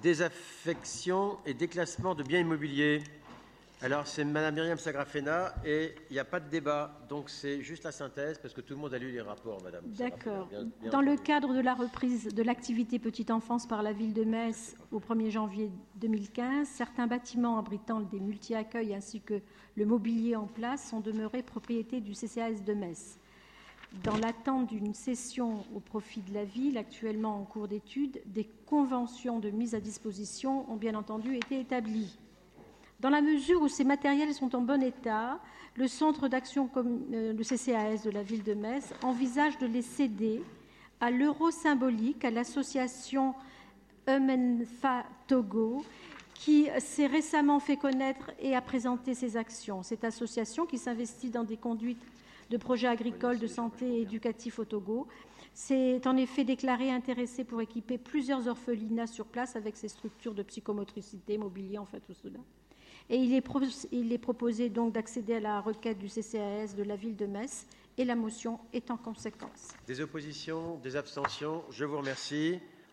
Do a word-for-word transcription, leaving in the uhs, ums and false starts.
désaffection et déclassement de biens immobiliers. Alors, c'est Madame Myriam Sagrafena et il n'y a pas de débat. Donc, c'est juste la synthèse parce que tout le monde a lu les rapports, Madame. D'accord. Dans le cadre de la reprise de l'activité petite enfance par la ville de Metz au premier janvier deux mille quinze, certains bâtiments abritant des multi-accueils ainsi que le mobilier en place sont demeurés propriété du C C A S de Metz. Dans l'attente d'une cession au profit de la ville, actuellement en cours d'étude, des conventions de mise à disposition ont bien entendu été établies. Dans la mesure où ces matériels sont en bon état, le Centre d'action, euh, le C C A S de la ville de Metz, envisage de les céder à l'euro symbolique à l'association Emenfa Togo, qui s'est récemment fait connaître et a présenté ses actions. Cette association, qui s'investit dans des conduites de projets agricoles, de santé et éducatifs au Togo, s'est en effet déclarée intéressée pour équiper plusieurs orphelinats sur place avec ces structures de psychomotricité, mobilier, en fait, tout cela. Et il est, pro il est proposé donc d'accéder à la requête du C C A S de la ville de Metz et la motion est en conséquence. Des oppositions, des abstentions, je vous remercie.